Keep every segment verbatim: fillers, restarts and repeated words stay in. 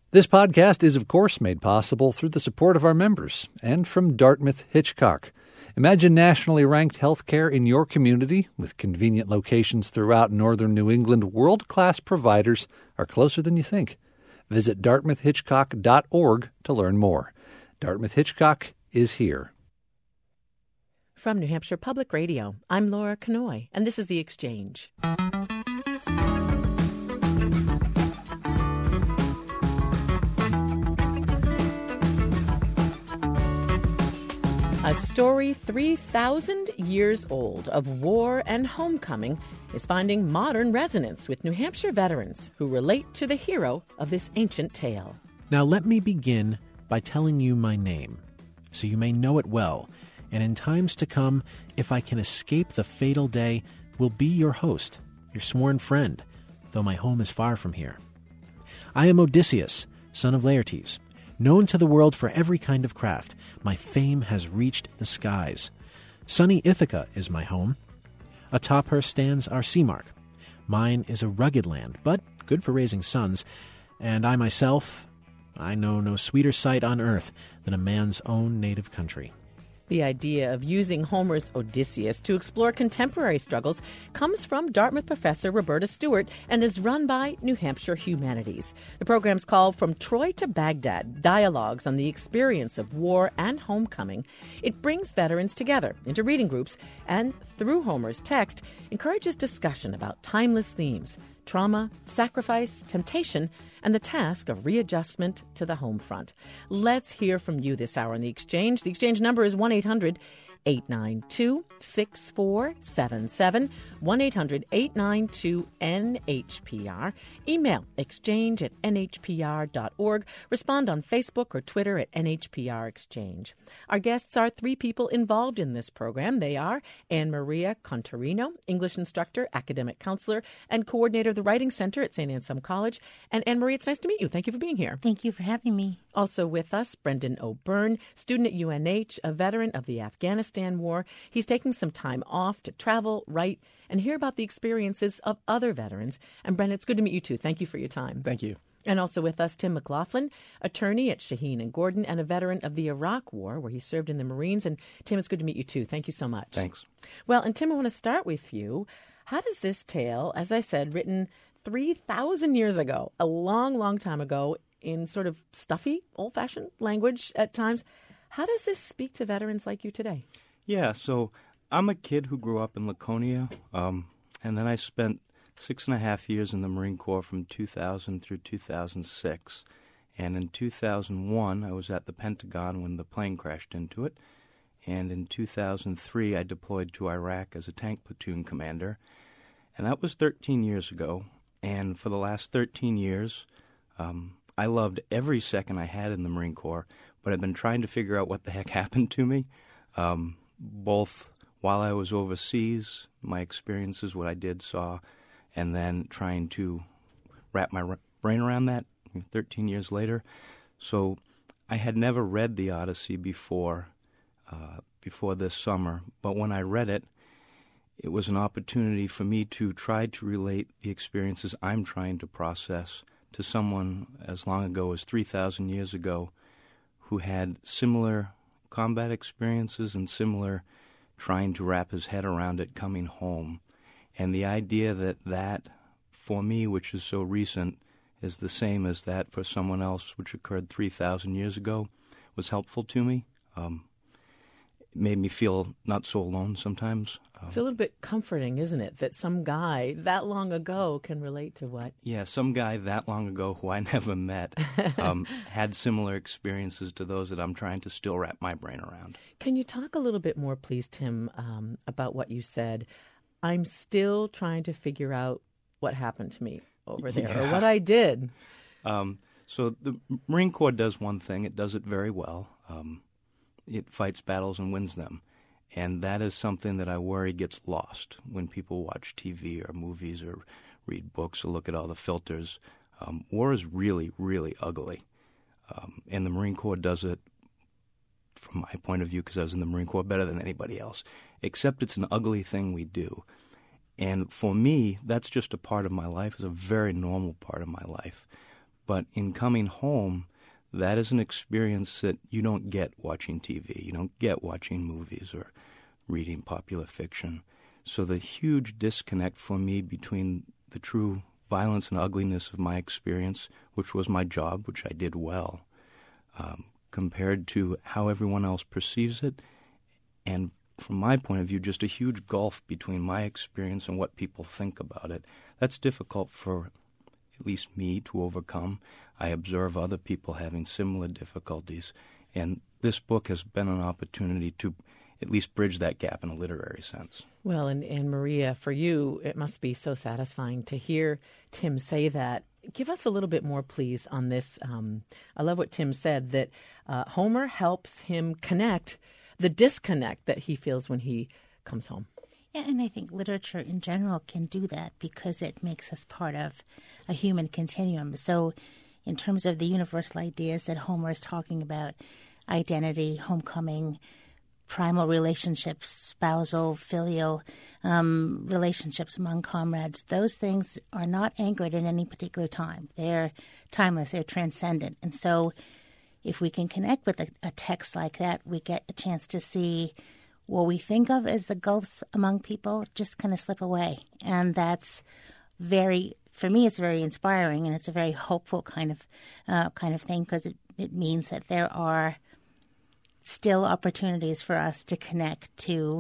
This podcast is, of course, made possible through the support of our members and from Dartmouth Hitchcock. Imagine nationally ranked healthcare in your community with convenient locations throughout northern New England. World-class providers are closer than you think. Visit dartmouth hitchcock dot org to learn more. Dartmouth Hitchcock is here. From New Hampshire Public Radio, I'm Laura Kanoy, and this is The Exchange. A story three thousand years old of war and homecoming is finding modern resonance with New Hampshire veterans who relate to the hero of this ancient tale. Now let me begin by telling you my name, so you may know it well, and in times to come, if I can escape the fatal day, will be your host, your sworn friend, though my home is far from here. I am Odysseus, son of Laertes. Known to the world for every kind of craft, my fame has reached the skies. Sunny Ithaca is my home. Atop her stands our sea mark. Mine is a rugged land, but good for raising sons. And I myself, I know no sweeter sight on earth than a man's own native country. The idea of using Homer's Odysseus to explore contemporary struggles comes from Dartmouth professor Roberta Stewart and is run by New Hampshire Humanities. The program's called From Troy to Baghdad, Dialogues on the Experience of War and Homecoming. It brings veterans together into reading groups and, through Homer's text, encourages discussion about timeless themes, trauma, sacrifice, temptation, and the task of readjustment to the home front. Let's hear from you this hour on The Exchange. The Exchange number is one eight hundred eight nine two six four seven seven, one eight hundred eight nine two N H P R. Email exchange at N H P R dot org. Respond on Facebook or Twitter at N H P R Exchange. Our guests are three people involved in this program. They are Anne Maria Contarino, English instructor, academic counselor, and coordinator of the Writing Center at Saint Anselm College. And Anne Marie, it's nice to meet you. Thank you for being here. Thank you for having me. Also with us, Brendan O'Byrne, student at U N H, a veteran of the Afghanistan War. He's taking some time off to travel, write, and hear about the experiences of other veterans. And Brendan, it's good to meet you too. Thank you for your time. Thank you. And also with us, Tim McLaughlin, attorney at Shaheen and Gordon and a veteran of the Iraq War, where he served in the Marines. And Tim, it's good to meet you too. Thank you so much. Thanks. Well, and Tim, I want to start with you. How does this tale, as I said, written three thousand years ago, a long, long time ago, in sort of stuffy, old-fashioned language at times, how does this speak to veterans like you today? Yeah, so I'm a kid who grew up in Laconia, um, and then I spent six and a half years in the Marine Corps from two thousand through two thousand six. And in two thousand one, I was at the Pentagon when the plane crashed into it. And in two thousand three, I deployed to Iraq as a tank platoon commander. And that was thirteen years ago. And for the last thirteen years, um, I loved every second I had in the Marine Corps, but I've been trying to figure out what the heck happened to me. Um, both while I was overseas, my experiences, what I did, saw, and then trying to wrap my r- brain around that thirteen years later. So I had never read the Odyssey before, uh, before this summer, but when I read it, it was an opportunity for me to try to relate the experiences I'm trying to process to someone as long ago as three thousand years ago who had similar combat experiences and similar trying to wrap his head around it coming home. And the idea that that, for me, which is so recent, is the same as that for someone else, which occurred three thousand years ago, was helpful to me. Um, it made me feel not so alone sometimes. Um, It's a little bit comforting, isn't it, that some guy that long ago can relate to what? Yeah, some guy that long ago who I never met um, had similar experiences to those that I'm trying to still wrap my brain around. Can you talk a little bit more, please, Tim, um, about what you said? I'm still trying to figure out what happened to me over there, yeah. or what I did. Um, so the Marine Corps does one thing. It does it very well. Um, it fights battles and wins them. And that is something that I worry gets lost when people watch T V or movies or read books or look at all the filters. Um, war is really, really ugly. Um, and the Marine Corps does it, from my point of view, because I was in the Marine Corps, better than anybody else. Except it's an ugly thing we do. And for me, that's just a part of my life. It's a very normal part of my life. But in coming home, that is an experience that you don't get watching T V. You don't get watching movies or reading popular fiction. So the huge disconnect for me between the true violence and ugliness of my experience, which was my job, which I did well, um, compared to how everyone else perceives it, and from my point of view, just a huge gulf between my experience and what people think about it. That's difficult for at least me to overcome. I observe other people having similar difficulties, and this book has been an opportunity to at least bridge that gap in a literary sense. Well, and, and Maria, for you, it must be so satisfying to hear Tim say that. Give us a little bit more, please, on this. Um, I love what Tim said, that uh, Homer helps him connect the disconnect that he feels when he comes home. Yeah, and I think literature in general can do that because it makes us part of a human continuum. So in terms of the universal ideas that Homer is talking about, identity, homecoming, primal relationships, spousal, filial um, relationships among comrades, those things are not anchored in any particular time. They're timeless, they're transcendent. And so if we can connect with a, a text like that, we get a chance to see what we think of as the gulfs among people just kind of slip away. And that's very, for me, it's very inspiring, and it's a very hopeful kind of uh, kind of thing, because it, it means that there are still opportunities for us to connect to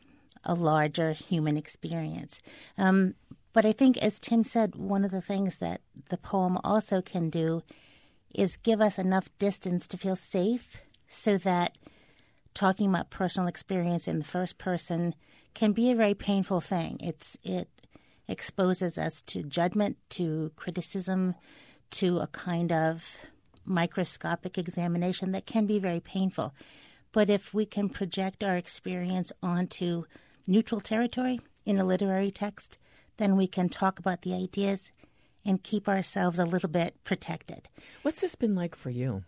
a larger human experience. Um, but I think, as Tim said, one of the things that the poem also can do is give us enough distance to feel safe so that talking about personal experience in the first person can be a very painful thing. It's it exposes us to judgment, to criticism, to a kind of microscopic examination that can be very painful. But if we can project our experience onto neutral territory in a literary text, then we can talk about the ideas and keep ourselves a little bit protected. What's this been like for you?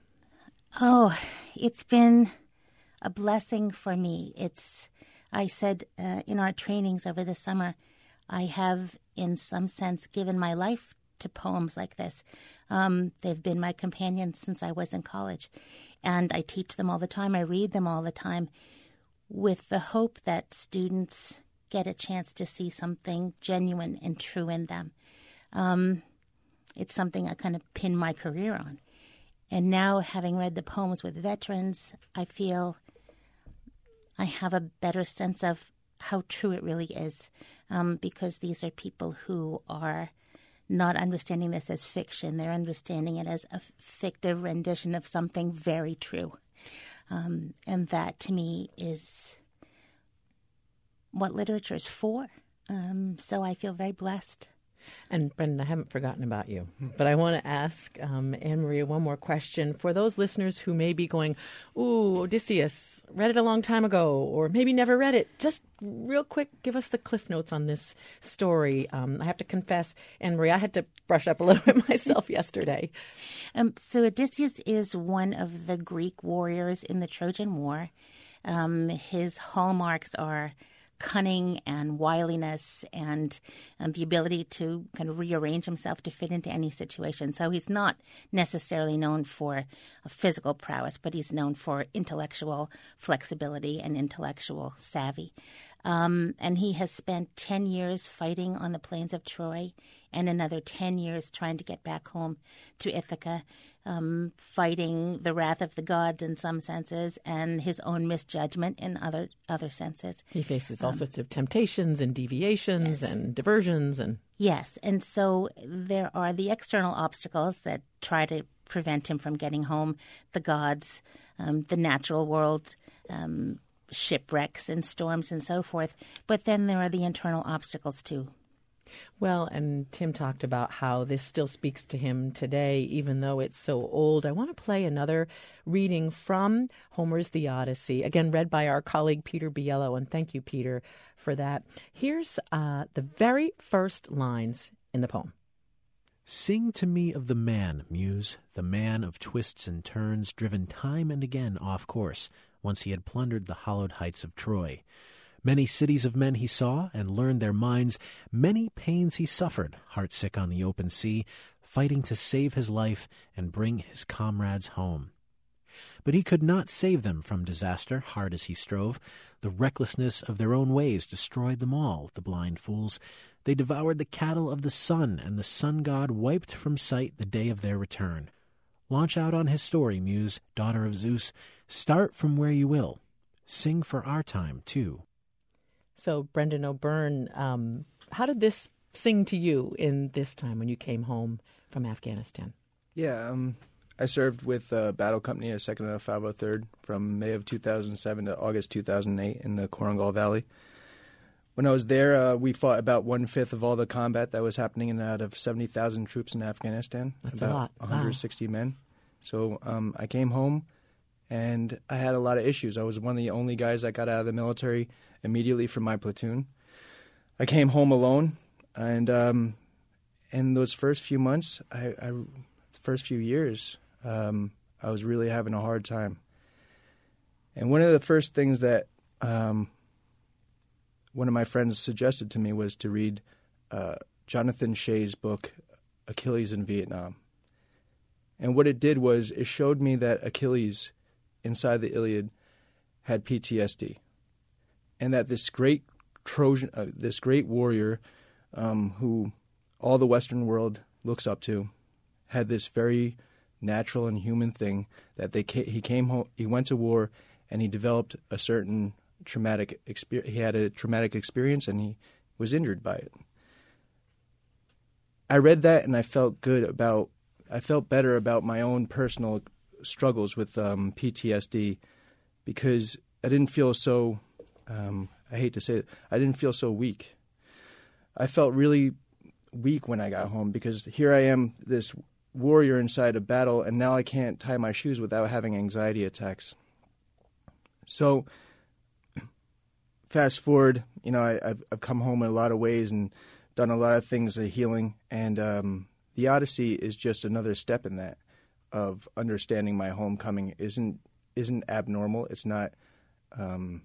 Oh, it's been a blessing for me. It's, I said uh, in our trainings over the summer, I have in some sense given my life to poems like this. Um, they've been my companions since I was in college. And I teach them all the time. I read them all the time with the hope that students get a chance to see something genuine and true in them. Um, it's something I kind of pin my career on. And now, having read the poems with veterans, I feel I have a better sense of how true it really is, um, because these are people who are not understanding this as fiction. They're understanding it as a fictive rendition of something very true. Um, and that, to me, is what literature is for. Um, so I feel very blessed. And Brendan, I haven't forgotten about you, but I want to ask um, Anne Maria one more question. For those listeners who may be going, ooh, Odysseus, read it a long time ago, or maybe never read it, just real quick, give us the cliff notes on this story. Um, I have to confess, Anne Maria, I had to brush up a little bit myself yesterday. Um, so Odysseus is one of the Greek warriors in the Trojan War. Um, his hallmarks are cunning and wiliness and um, the ability to kind of rearrange himself to fit into any situation. So he's not necessarily known for a physical prowess, but he's known for intellectual flexibility and intellectual savvy. Um, and he has spent ten years fighting on the plains of Troy and another ten years trying to get back home to Ithaca, um, fighting the wrath of the gods in some senses and his own misjudgment in other other senses. He faces all um, sorts of temptations and deviations yes. and diversions. and Yes, and so there are the external obstacles that try to prevent him from getting home, the gods, um, the natural world, um, shipwrecks and storms and so forth. But then there are the internal obstacles too. Well, and Tim talked about how this still speaks to him today, even though it's so old. I want to play another reading from Homer's The Odyssey, again read by our colleague Peter Biello, and thank you, Peter, for that. Here's uh, the very first lines in the poem. Sing to me of the man, Muse, the man of twists and turns, driven time and again off course, once he had plundered the hallowed heights of Troy. Many cities of men he saw and learned their minds. Many pains he suffered, heartsick on the open sea, fighting to save his life and bring his comrades home. But he could not save them from disaster, hard as he strove. The recklessness of their own ways destroyed them all, the blind fools. They devoured the cattle of the sun, and the sun god wiped from sight the day of their return. Launch out on his story, Muse, daughter of Zeus. Start from where you will. Sing for our time, too. So, Brendan O'Byrne, um, how did this sing to you in this time when you came home from Afghanistan? Yeah, um... I served with uh, Battle Company as second of five oh third from May of two thousand seven to August two thousand eight in the Korengal Valley. When I was there, uh, we fought about one-fifth of all the combat that was happening in out of seventy thousand troops in Afghanistan. That's about a lot. one hundred sixty wow. men. So um, I came home, and I had a lot of issues. I was one of the only guys that got out of the military immediately from my platoon. I came home alone, and um, in those first few months, I, I the first few years, Um, I was really having a hard time. And one of the first things that um, one of my friends suggested to me was to read uh, Jonathan Shea's book, Achilles in Vietnam. And what it did was it showed me that Achilles, inside the Iliad, had P T S D. And that this great Trojan, uh, this great warrior um, who all the Western world looks up to, had this very natural and human thing that they he came home, he went to war, and he developed a certain traumatic experience. He had a traumatic experience, and he was injured by it. I read that, and I felt good about. I felt better about my own personal struggles with um, P T S D because I didn't feel so. Um, I hate to say it, I didn't feel so weak. I felt really weak when I got home because here I am, this warrior inside a battle, and now I can't tie my shoes without having anxiety attacks. So, fast forward, you know, I, I've, I've come home in a lot of ways and done a lot of things of healing, and um, the Odyssey is just another step in that, of understanding my homecoming isn't isn't abnormal. It's not um,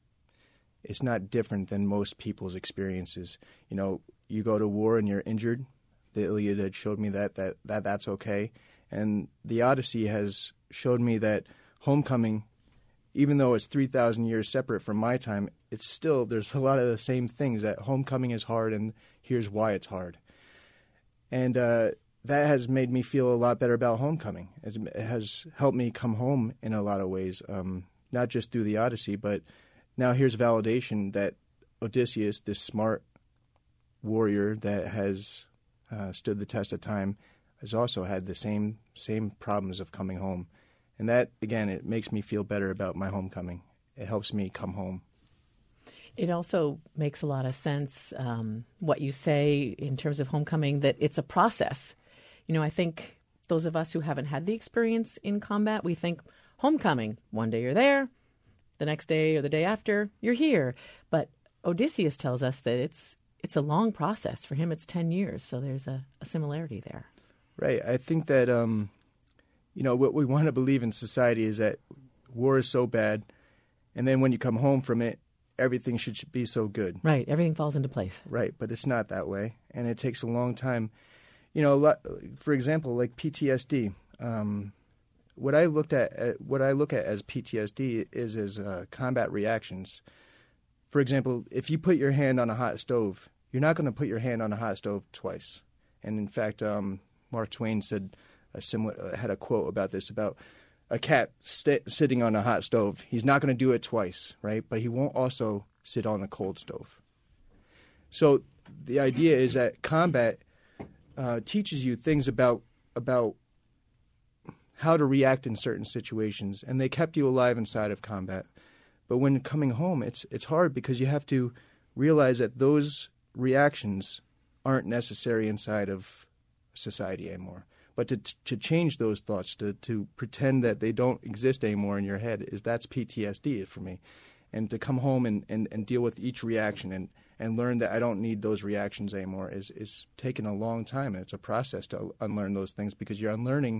it's not different than most people's experiences. You know, you go to war and you're injured. The Iliad had showed me that, that, that that's okay. And the Odyssey has showed me that homecoming, even though it's three thousand years separate from my time, it's still, there's a lot of the same things, that homecoming is hard and here's why it's hard. And uh, that has made me feel a lot better about homecoming. It has helped me come home in a lot of ways, um, not just through the Odyssey, but now here's validation that Odysseus, this smart warrior that has Uh, stood the test of time, has also had the same same problems of coming home. And that, again, it makes me feel better about my homecoming. It helps me come home. It also makes a lot of sense, um, what you say in terms of homecoming, that it's a process. You know, I think those of us who haven't had the experience in combat, we think homecoming, one day you're there, the next day or the day after, you're here. But Odysseus tells us that it's It's a long process. For him, it's ten years, so there's a, a similarity there. Right. I think that, um, you know, what we want to believe in society is that war is so bad, and then when you come home from it, everything should be so good. Right. Everything falls into place. Right, but it's not that way, and it takes a long time. You know, a lot, for example, like P T S D. Um, what I looked at, uh, what I look at as P T S D is as uh, combat reactions. For example, if you put your hand on a hot stove, you're not going to put your hand on a hot stove twice. And in fact, um, Mark Twain said a similar uh, had a quote about this, about a cat st- sitting on a hot stove. He's not going to do it twice, right? But he won't also sit on a cold stove. So the idea is that combat uh, teaches you things about about how to react in certain situations, and they kept you alive inside of combat. But when coming home, it's it's hard because you have to realize that those reactions aren't necessary inside of society anymore. But to to change those thoughts, to, to pretend that they don't exist anymore in your head, is that's P T S D for me. And to come home and, and, and deal with each reaction and, and learn that I don't need those reactions anymore is, is taking a long time. And it's a process to unlearn those things because you're unlearning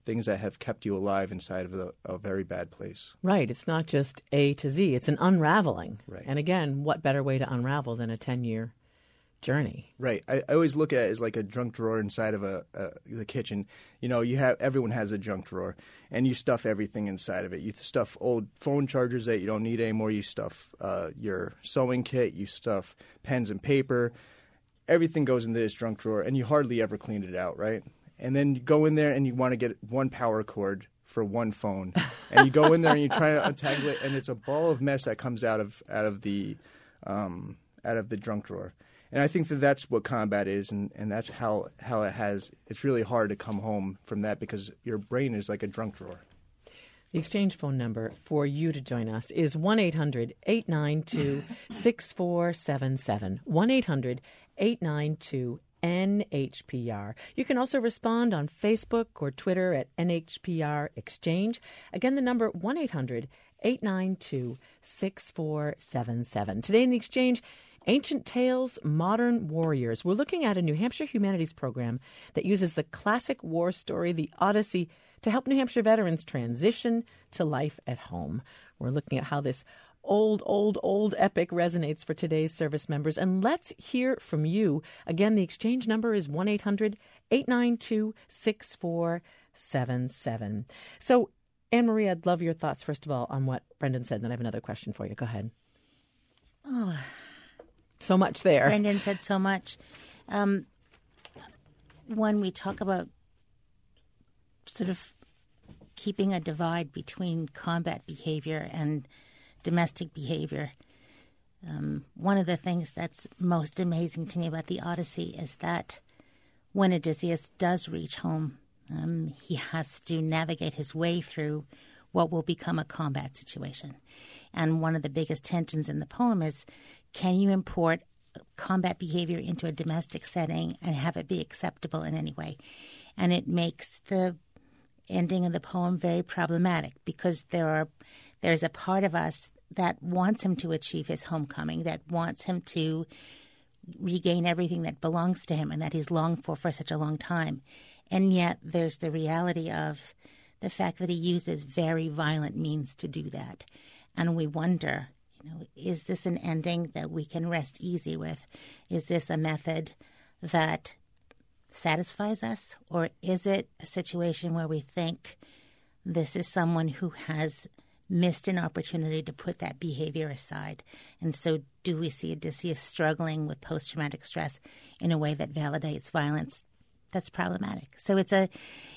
things that have kept you alive inside of a, a very bad place. Right. It's not just A to Z. It's an unraveling. Right. And again, what better way to unravel than a ten-year journey? Right. I, I always look at it as like a junk drawer inside of a, a the kitchen. You know, you have everyone has a junk drawer, and you stuff everything inside of it. You stuff old phone chargers that you don't need anymore. You stuff uh, your sewing kit. You stuff pens and paper. Everything goes into this junk drawer, and you hardly ever clean it out, right? And then you go in there and you want to get one power cord for one phone, and you go in there and you try to untangle it, and it's a ball of mess that comes out of out of the um, out of the junk drawer. And I think that that's what combat is, and, and that's how, how it has. It's really hard to come home from that because your brain is like a junk drawer. The exchange phone number for you to join us is one eight hundred eight nine two six four seven seven. one eight hundred eight nine two N H P R. You can also respond on Facebook or Twitter at N H P R Exchange. Again, the number one eight hundred eight nine two six four seven seven. Today in the Exchange, Ancient Tales, Modern Warriors. We're looking at a New Hampshire humanities program that uses the classic war story, The Odyssey, to help New Hampshire veterans transition to life at home. We're looking at how this old, old, old epic resonates for today's service members. And let's hear from you. Again, the exchange number is one eight hundred eight nine two six four seven seven. So, Anne Marie, I'd love your thoughts, first of all, on what Brendan said. Then I have another question for you. Go ahead. Oh, so much there. Brendan said so much. Um, when we talk about sort of keeping a divide between combat behavior and domestic behavior, um, one of the things that's most amazing to me about the Odyssey is that when Odysseus does reach home, um, he has to navigate his way through what will become a combat situation. And one of the biggest tensions in the poem is, can you import combat behavior into a domestic setting and have it be acceptable in any way? And it makes the ending of the poem very problematic because there are there's a part of us that wants him to achieve his homecoming, that wants him to regain everything that belongs to him and that he's longed for for such a long time. And yet there's the reality of the fact that he uses very violent means to do that. And we wonder, you know, is this an ending that we can rest easy with? Is this a method that satisfies us? Or is it a situation where we think this is someone who has missed an opportunity to put that behavior aside? And so do we see Odysseus struggling with post-traumatic stress in a way that validates violence? That's problematic. So it's a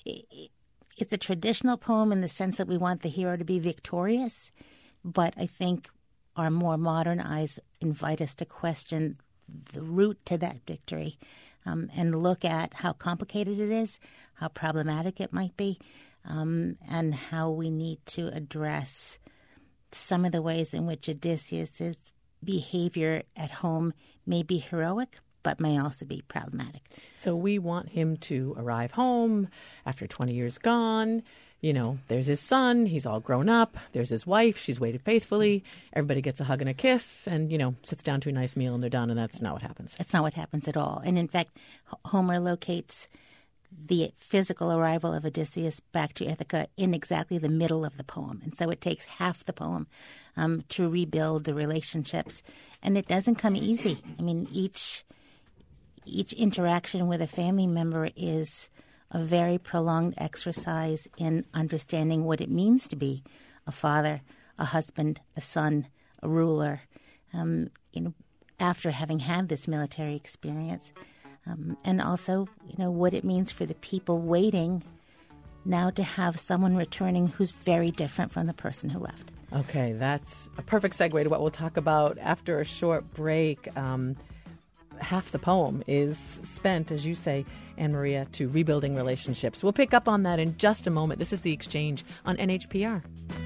it's a traditional poem in the sense that we want the hero to be victorious, but I think our more modern eyes invite us to question the route to that victory um, and look at how complicated it is, how problematic it might be, um, and how we need to address some of the ways in which Odysseus's behavior at home may be heroic, but may also be problematic. So we want him to arrive home after twenty years gone. You know, there's his son. He's all grown up. There's his wife. She's waited faithfully. Everybody gets a hug and a kiss and, you know, sits down to a nice meal and they're done. And that's not what happens. That's not what happens at all. And in fact, Homer locates the physical arrival of Odysseus back to Ithaca in exactly the middle of the poem. And so it takes half the poem um, to rebuild the relationships. And it doesn't come easy. I mean, each each interaction with a family member is a very prolonged exercise in understanding what it means to be a father, a husband, a son, a ruler. Um, you know, after having had this military experience, um, and also, you know, what it means for the people waiting now to have someone returning who's very different from the person who left. Okay, that's a perfect segue to what we'll talk about after a short break. Um, half the poem is spent, as you say, Anne Maria, to rebuilding relationships. We'll pick up on that in just a moment. This is The Exchange on N H P R.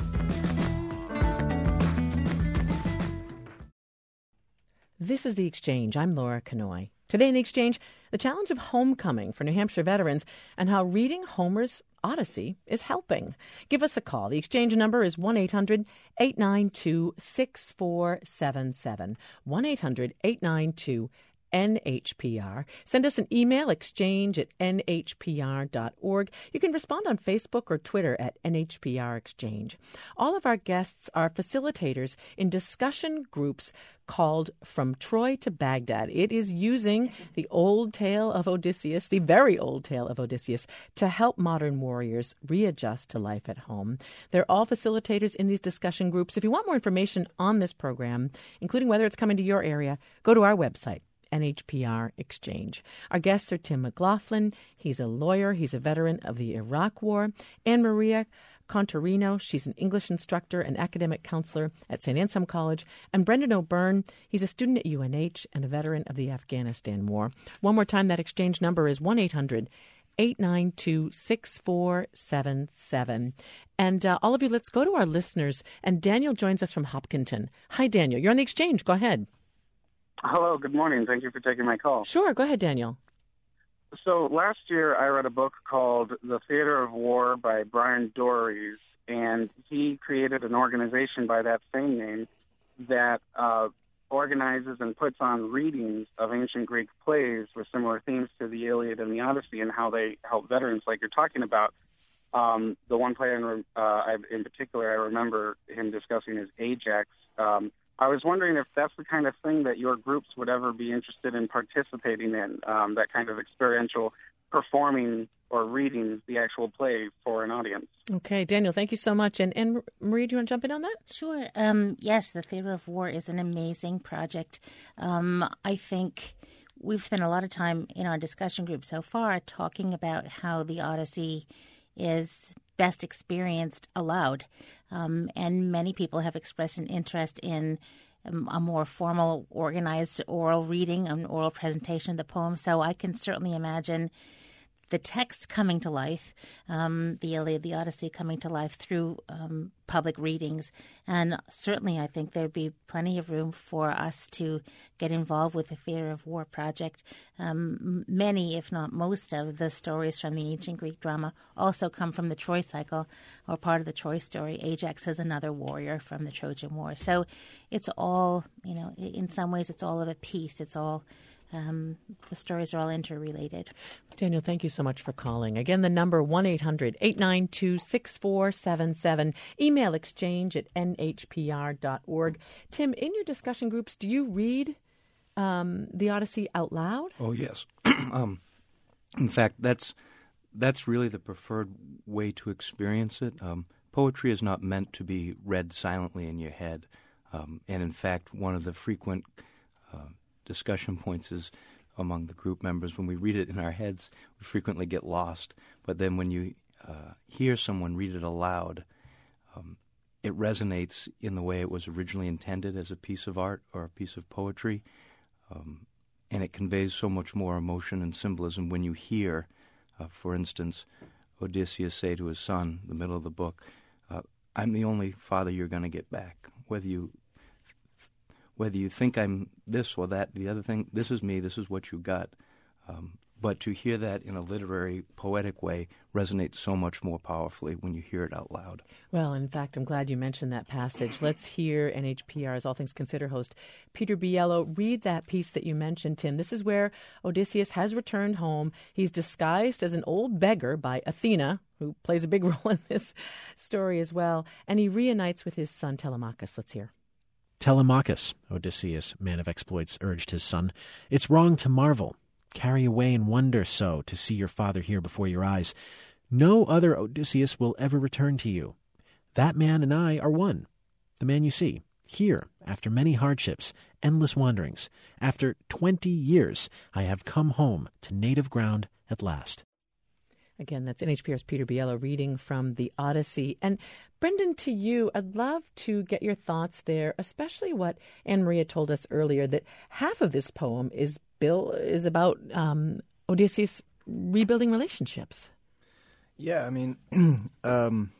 This is The Exchange. I'm Laura Kanoy. Today in The Exchange, the challenge of homecoming for New Hampshire veterans and how reading Homer's Odyssey is helping. Give us a call. The exchange number is one eight hundred eight nine two six four seven seven. one eight hundred eight nine two N H P R. Send us an email, exchange at N H P R dot org. You can respond on Facebook or Twitter at N H P R Exchange. All of our guests are facilitators in discussion groups called From Troy to Baghdad. It is using the old tale of Odysseus, the very old tale of Odysseus, to help modern warriors readjust to life at home. They're all facilitators in these discussion groups. If you want more information on this program, including whether it's coming to your area, go to our website, N H P R Exchange. Our guests are Tim McLaughlin. He's a lawyer. He's a veteran of the Iraq War. Anne Maria Contarino, she's an English instructor and academic counselor at Saint Anselm College. And Brendan O'Byrne, he's a student at U N H and a veteran of the Afghanistan War. One more time, that exchange number is one eight hundred eight nine two six four seven seven. And uh, all of you, let's go to our listeners. And Daniel joins us from Hopkinton. Hi, Daniel. You're on the exchange. Go ahead. Hello, good morning. Thank you for taking my call. Sure, go ahead, Daniel. So last year I read a book called The Theater of War by Brian Dories, and he created an organization by that same name that uh, organizes and puts on readings of ancient Greek plays with similar themes to the Iliad and the Odyssey and how they help veterans like you're talking about. Um, the one play in, uh, I, in particular I remember him discussing is Ajax. Um, I was wondering if that's the kind of thing that your groups would ever be interested in participating in, um, that kind of experiential performing or reading the actual play for an audience. Okay, Daniel, thank you so much. And, and Marie, do you want to jump in on that? Sure. Um, yes, the Theater of War is an amazing project. Um, I think we've spent a lot of time in our discussion group so far talking about how the Odyssey is best experienced aloud. Um, and many people have expressed an interest in um, a more formal, organized oral reading, an oral presentation of the poem. So I can certainly imagine the text coming to life, um, the Iliad, the Odyssey coming to life through um, public readings. And certainly I think there'd be plenty of room for us to get involved with the Theater of War project. Um, many, if not most, of the stories from the ancient Greek drama also come from the Troy cycle or part of the Troy story. Ajax is another warrior from the Trojan War. So it's all, you know, in some ways it's all of a piece. It's all Um, the stories are all interrelated. Daniel, thank you so much for calling. Again, the number one eight hundred eight nine two six four seven seven. Email exchange at N H P R dot org. Tim, in your discussion groups, do you read um, the Odyssey out loud? Oh, yes. um, in fact, that's that's really the preferred way to experience it. Um, poetry is not meant to be read silently in your head. Um, and in fact, one of the frequent uh, discussion points is among the group members, when we read it in our heads, we frequently get lost. But then when you uh, hear someone read it aloud, um, it resonates in the way it was originally intended as a piece of art or a piece of poetry. Um, and it conveys so much more emotion and symbolism when you hear, uh, for instance, Odysseus say to his son, in the middle of the book, uh, I'm the only father you're going to get back, whether you Whether you think I'm this or that, the other thing, this is me, this is what you got. Um, but to hear that in a literary, poetic way resonates so much more powerfully when you hear it out loud. Well, in fact, I'm glad you mentioned that passage. Let's hear N H P R's All Things Considered host Peter Biello read that piece that you mentioned, Tim. This is where Odysseus has returned home. He's disguised as an old beggar by Athena, who plays a big role in this story as well, and he reunites with his son Telemachus. Let's hear. Telemachus, Odysseus, man of exploits, urged his son, it's wrong to marvel. Carry away and wonder so to see your father here before your eyes. No other Odysseus will ever return to you. That man and I are one. The man you see, here, after many hardships, endless wanderings, after twenty years, I have come home to native ground at last. Again, that's N H P R's Peter Biello reading from the Odyssey. And Brendan, to you, I'd love to get your thoughts there, especially what Anne Maria told us earlier, that half of this poem is Bill is about um, Odysseus rebuilding relationships. Yeah, I mean, um,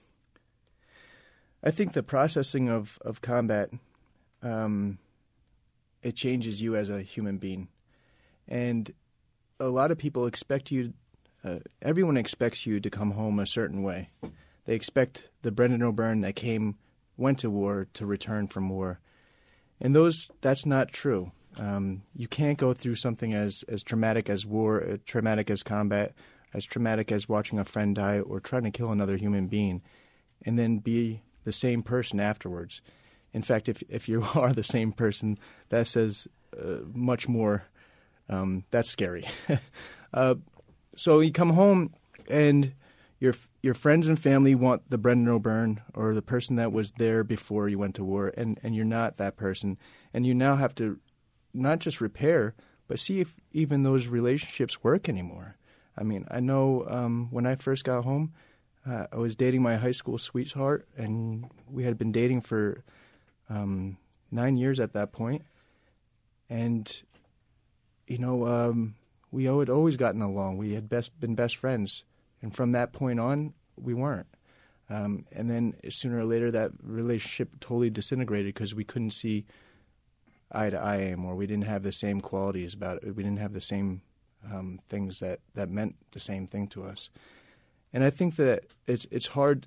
I think the processing of, of combat, um, it changes you as a human being. And a lot of people expect you Uh, everyone expects you to come home a certain way. They expect the Brendan O'Byrne that came, went to war, to return from war. And those, that's not true. Um, you can't go through something as, as traumatic as war, uh, traumatic as combat, as traumatic as watching a friend die or trying to kill another human being, and then be the same person afterwards. In fact, if if you are the same person, that says uh, much more. Um, that's scary. uh, so you come home and your your friends and family want the Brendan O'Byrne or the person that was there before you went to war, and, and you're not that person. And you now have to not just repair, but see if even those relationships work anymore. I mean, I know um, when I first got home, uh, I was dating my high school sweetheart, and we had been dating for um, nine years at that point. And, you know, um, we had always gotten along. We had best, been best friends. And from that point on, we weren't. Um, and then sooner or later, that relationship totally disintegrated because we couldn't see eye to eye anymore. We didn't have the same qualities about it. We didn't have the same um, things that, that meant the same thing to us. And I think that it's it's hard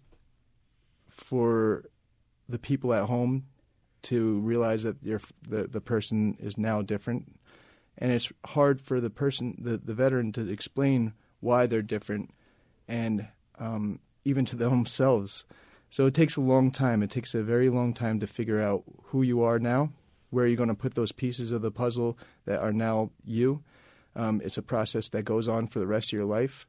for the people at home to realize that you're, the the person is now different, and it's hard for the person, the, the veteran, to explain why they're different, and um, even to themselves. So it takes a long time. It takes a very long time to figure out who you are now, where you're going to put those pieces of the puzzle that are now you. Um, it's a process that goes on for the rest of your life.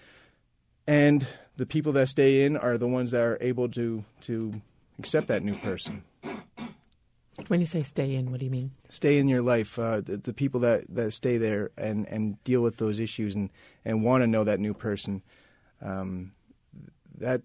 And the people that stay in are the ones that are able to to accept that new person. When you say stay in, what do you mean? Stay in your life. Uh, the, the people that, that stay there and, and deal with those issues and, and want to know that new person, um, that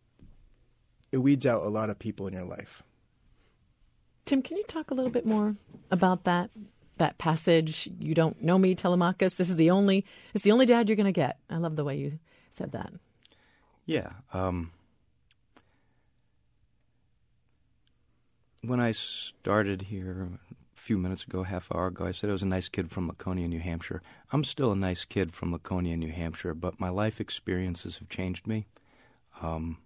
it weeds out a lot of people in your life. Tim, can you talk a little bit more about that that passage? You don't know me, Telemachus. This is the only it's the only dad you're going to get. I love the way you said that. Yeah. Um, when I started here a few minutes ago, half hour ago, I said I was a nice kid from Laconia, New Hampshire. I'm still a nice kid from Laconia, New Hampshire, but my life experiences have changed me. Um,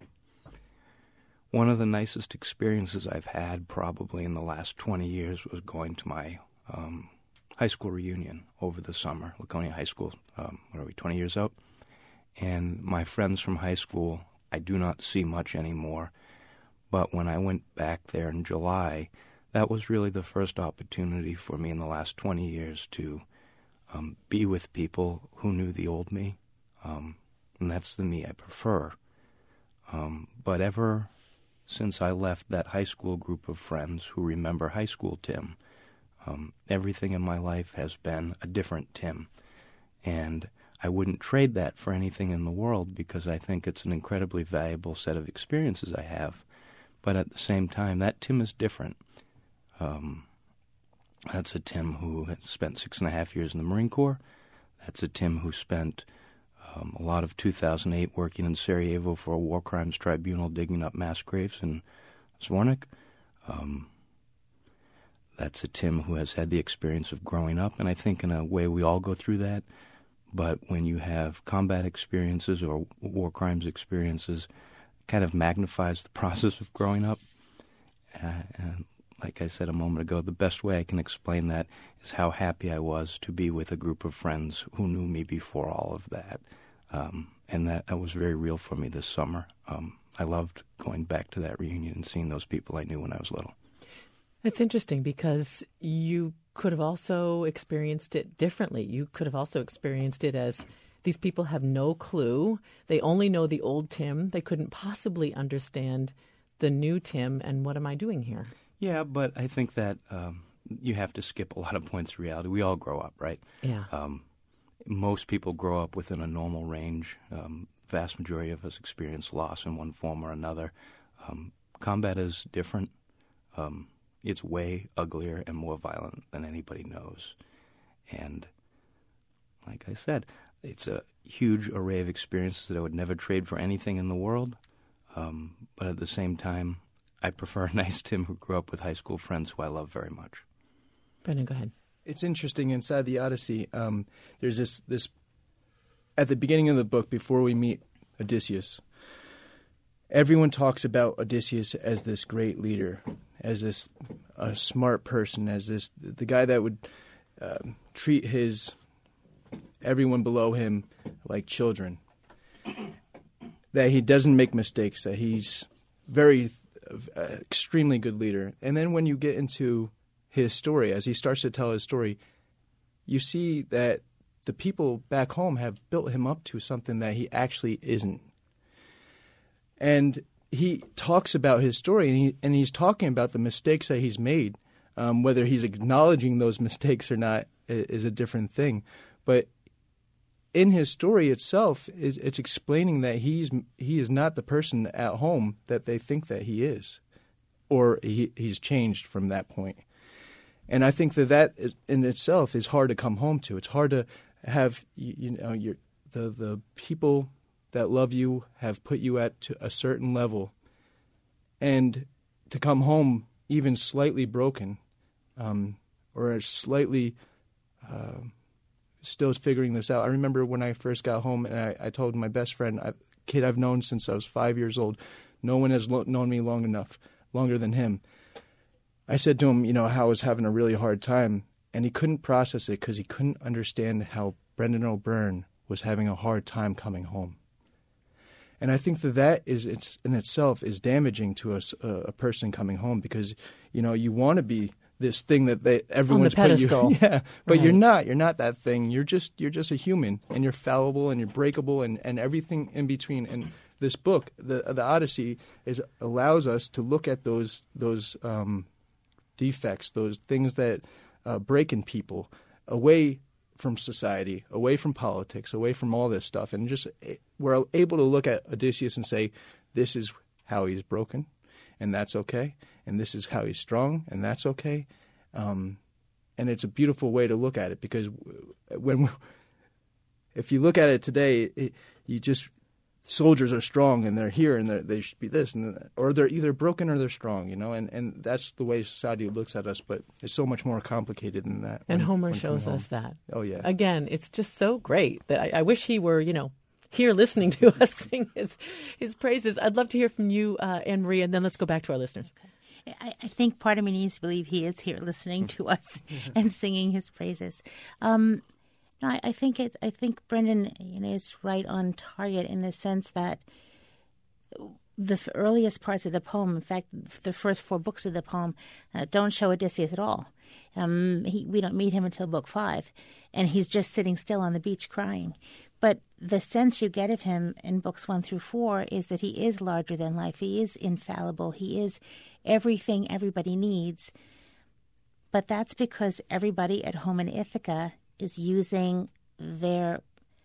one of the nicest experiences I've had probably in the last twenty years was going to my um, high school reunion over the summer, Laconia High School. Um, what are we, twenty years out? And my friends from high school, I do not see much anymore. But when I went back there in July, that was really the first opportunity for me in the last twenty years to um, be with people who knew the old me. Um, and that's the me I prefer. Um, but ever since I left that high school group of friends who remember high school Tim, um, everything in my life has been a different Tim. And I wouldn't trade that for anything in the world because I think it's an incredibly valuable set of experiences I have. But at the same time, that Tim is different. Um, that's a Tim who had spent six and a half years in the Marine Corps. That's a Tim who spent um, a lot of two thousand eight working in Sarajevo for a war crimes tribunal, digging up mass graves in Zvornik. Um, that's a Tim who has had the experience of growing up, and I think in a way we all go through that. But when you have combat experiences or war crimes experiences, it kind of magnifies the process of growing up. Uh, and like I said a moment ago, the best way I can explain that is how happy I was to be with a group of friends who knew me before all of that. Um, and that, that was very real for me this summer. Um, I loved going back to that reunion and seeing those people I knew when I was little. It's interesting because you could have also experienced it differently. You could have also experienced it as these people have no clue. They only know the old Tim. They couldn't possibly understand the new Tim, and what am I doing here? Yeah, but I think that um, you have to skip a lot of points of reality. We all grow up, right? Yeah. Um, most people grow up within a normal range. Um, vast majority of us experience loss in one form or another. Um, combat is different. Um, it's way uglier and more violent than anybody knows. And like I said, it's a huge array of experiences that I would never trade for anything in the world. Um, but at the same time, I prefer a nice Tim who grew up with high school friends who I love very much. Brendan, go ahead. It's interesting inside the Odyssey. Um, there's this, this at the beginning of the book, before we meet Odysseus, everyone talks about Odysseus as this great leader, as this a smart person, as this the guy that would uh, treat his everyone below him like children. That he doesn't make mistakes. That he's very uh, extremely good leader. And then when you get into his story, as he starts to tell his story, you see that the people back home have built him up to something that he actually isn't. And he talks about his story, and, he, and he's talking about the mistakes that he's made. Um, whether he's acknowledging those mistakes or not is a different thing. But in his story itself, it's explaining that he's he is not the person at home that they think that he is, or he, he's changed from that point. And I think that that in itself is hard to come home to. It's hard to have you, you know your the the people that love you have put you at to a certain level, and to come home even slightly broken, um, or slightly. Uh, Still figuring this out. I remember when I first got home, and I, I told my best friend, a kid I've known since I was five years old, no one has lo- known me long enough, longer than him. I said to him, you know, how I was having a really hard time, and he couldn't process it because he couldn't understand how Brendan O'Byrne was having a hard time coming home. And I think that that is it's, in itself is damaging to a, a person coming home, because, you know, you want to be this thing that they everyone's on the pedestal. Put you, yeah, but right. you're not. You're not that thing. You're just you're just a human, and you're fallible, and you're breakable, and, and everything in between. And this book, the the Odyssey, is allows us to look at those those um, defects, those things that uh, break in people, away from society, away from politics, away from all this stuff, and just we're able to look at Odysseus and say, this is how he's broken, and that's okay. And this is how he's strong, and that's okay. Um, and it's a beautiful way to look at it, because when if you look at it today, it, you just soldiers are strong and they're here and they're, they should be this, and or they're either broken or they're strong, you know. And, and that's the way society looks at us, but it's so much more complicated than that. And when, Homer when shows us that. Oh yeah. Again, it's just so great that I, I wish he were, you know, here listening to us sing his his praises. I'd love to hear from you, uh, Anne Marie, and then let's go back to our listeners. Okay. I, I think part of me needs to believe he is here listening to us and singing his praises. Um, no, I, I think it. I think Brendan, you know, is right on target in the sense that the f- earliest parts of the poem, in fact, the first four books of the poem, uh, don't show Odysseus at all. Um, he, we don't meet him until book five, and he's just sitting still on the beach crying. But the sense you get of him in books one through four is that he is larger than life. He is infallible. He is everything everybody needs. But that's because everybody at home in Ithaca is using their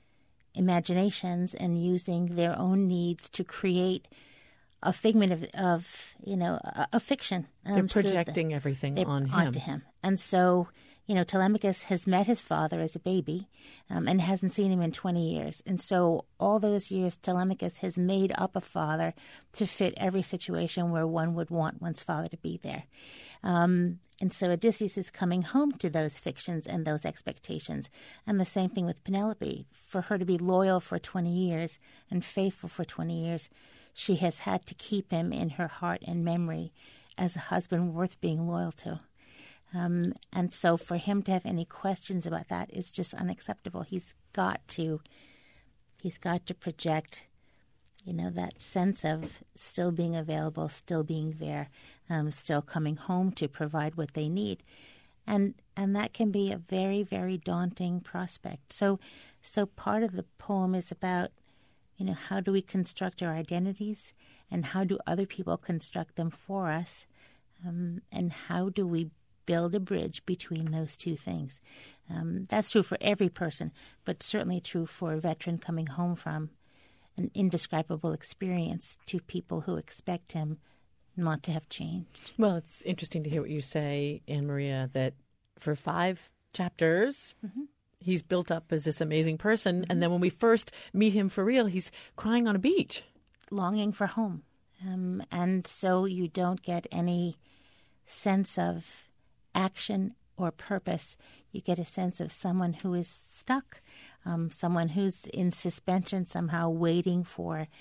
imaginations and using their own needs to create a figment of, of you know, a, a fiction. They're Um, so projecting that- everything they're on him. onto him. And so, you know, Telemachus has met his father as a baby um, and hasn't seen him in twenty years. And so all those years, Telemachus has made up a father to fit every situation where one would want one's father to be there. Um, and so Odysseus is coming home to those fictions and those expectations. And the same thing with Penelope. For her to be loyal for twenty years and faithful for twenty years, she has had to keep him in her heart and memory as a husband worth being loyal to. Um, and so for him to have any questions about that is just unacceptable. He's got to, he's got to project, you know, that sense of still being available, still being there, um, still coming home to provide what they need. And and that can be a very, very daunting prospect. So, so part of the poem is about, you know, how do we construct our identities, and how do other people construct them for us, um, and how do we build a bridge between those two things. Um, that's true for every person, but certainly true for a veteran coming home from an indescribable experience to people who expect him not to have changed. Well, it's interesting to hear what you say, Anne Maria, that for five chapters, mm-hmm. he's built up as this amazing person. Mm-hmm. And then when we first meet him for real, he's crying on a beach. Longing for home. Um, and so you don't get any sense of action or purpose. You get a sense of someone who is stuck, um, someone who's in suspension somehow, waiting for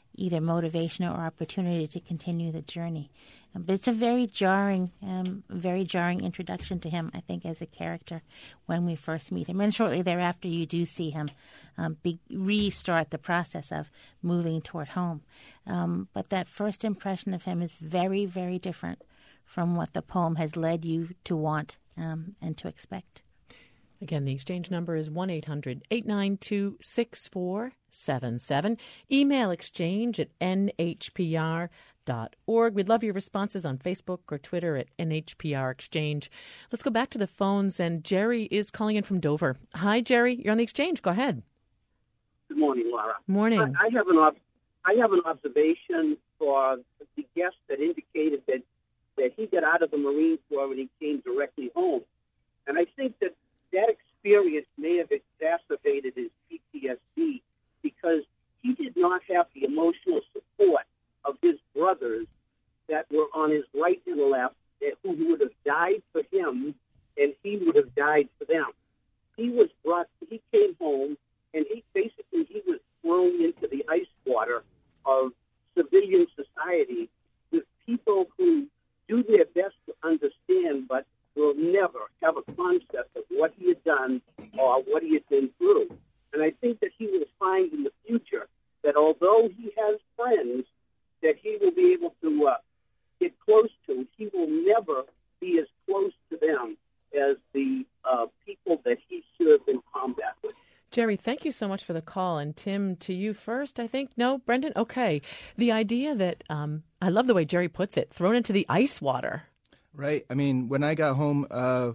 either motivation or opportunity to continue the journey. Um, but it's a very jarring, um, very jarring introduction to him, I think, as a character when we first meet him. And shortly thereafter, you do see him um, be, restart the process of moving toward home. Um, but that first impression of him is very, very different from what the poem has led you to want um, and to expect. Again, the exchange number is one eight hundred eight nine two six four seven seven. Email exchange at n h p r dot org. We'd love your responses on Facebook or Twitter at N H P R Exchange. Let's go back to the phones, and Jerry is calling in from Dover. Hi, Jerry. You're on the exchange. Go ahead. Good morning, Laura. Morning. I, I have an ob- I have an observation for the guest that indicated that, that he got out of the Marine Corps and he came directly home. And I think that that experience may have exacerbated his P T S D because he did not have the emotional support of his brothers that were on his right and left, that who would have died for him and he would have died for them. He was brought, he came home, and he basically, he was thrown into the ice water of civilian society with people who do their best to understand, but will never have a concept of what he had done or what he had been through. And I think that he will find in the future that although he has friends that he will be able to uh, get close to, he will never be as close to them as the uh, people that he served in combat with. Jerry, thank you so much for the call. And Tim, to you first, I think. No, Brendan? Okay. The idea that, um, I love the way Jerry puts it, thrown into the ice water. Right. I mean, when I got home, uh,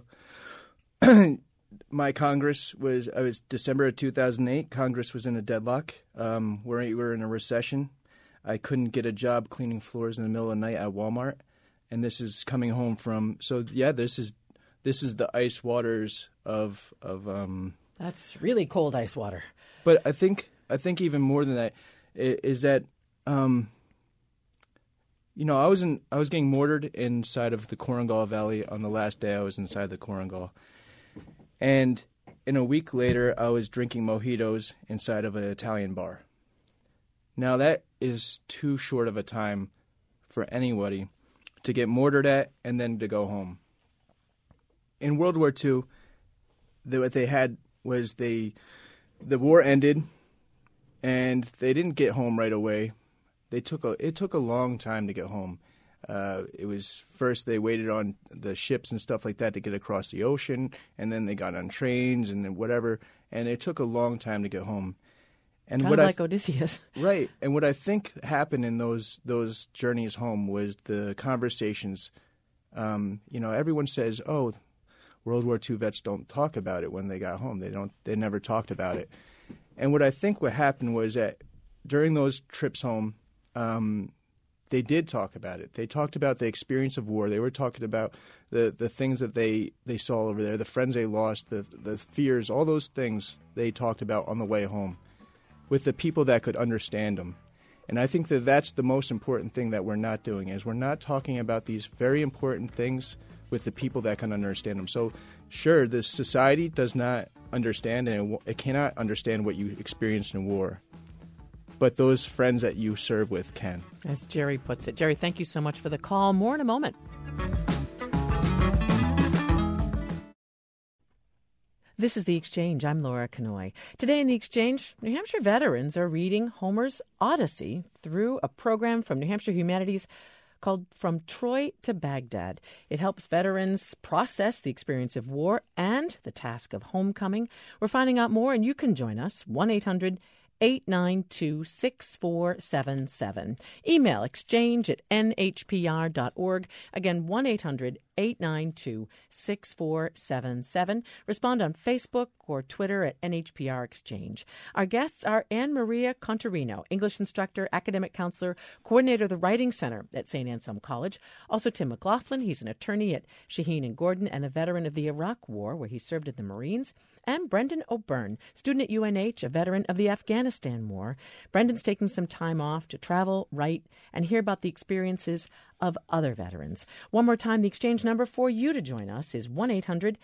my Congress was, I was December of two thousand eight. Congress was in a deadlock. Um, we're, we were in a recession. I couldn't get a job cleaning floors in the middle of the night at Walmart. And this is coming home from, so yeah, this is, this is the ice waters of, of, um, That's really cold ice water. But I think, I think even more than that is that, um, you know, I was in, I was getting mortared inside of the Korengal Valley on the last day I was inside the Korengal. And in a week later, I was drinking mojitos inside of an Italian bar. Now, that is too short of a time for anybody to get mortared at and then to go home. In World War Two, the, what they had was they, the war ended, and they didn't get home right away. They took a, it took a long time to get home. Uh, it was first they waited on the ships and stuff like that to get across the ocean, and then they got on trains and then whatever, and it took a long time to get home. And kind what of like I, Odysseus. Right. And what I think happened in those those journeys home was the conversations. Um, you know, everyone says, oh, World War Two vets don't talk about it when they got home. They don't. They never talked about it. And what I think what happened was that during those trips home, um, they did talk about it. They talked about the experience of war. They were talking about the, the things that they, they saw over there, the friends they lost, the the fears, all those things they talked about on the way home with the people that could understand them. And I think that that's the most important thing that we're not doing is we're not talking about these very important things with the people that can understand them. So, sure, the society does not understand, and it, it cannot understand what you experienced in war. But those friends that you serve with can. As Jerry puts it. Jerry, thank you so much for the call. More in a moment. This is The Exchange. I'm Laura Kanoy. Today in The Exchange, New Hampshire veterans are reading Homer's Odyssey through a program from New Hampshire Humanities called From Troy to Baghdad. It helps veterans process the experience of war and the task of homecoming. We're finding out more, and you can join us, one eight hundred eight nine two six four seven seven. Email exchange at n h p r dot org. Again, one eight hundred eight nine two six four seven seven. Respond on Facebook or Twitter at N H P R Exchange. Our guests are Anne Maria Contarino, English instructor, academic counselor, coordinator of the Writing Center at Saint Anselm College. Also Tim McLaughlin, he's an attorney at Shaheen and Gordon and a veteran of the Iraq War, where he served in the Marines. And Brendan O'Byrne, student at U N H, a veteran of the Afghanistan War. Brendan's taking some time off to travel, write, and hear about the experiences of other veterans. One more time, the exchange number for you to join us is one eight hundred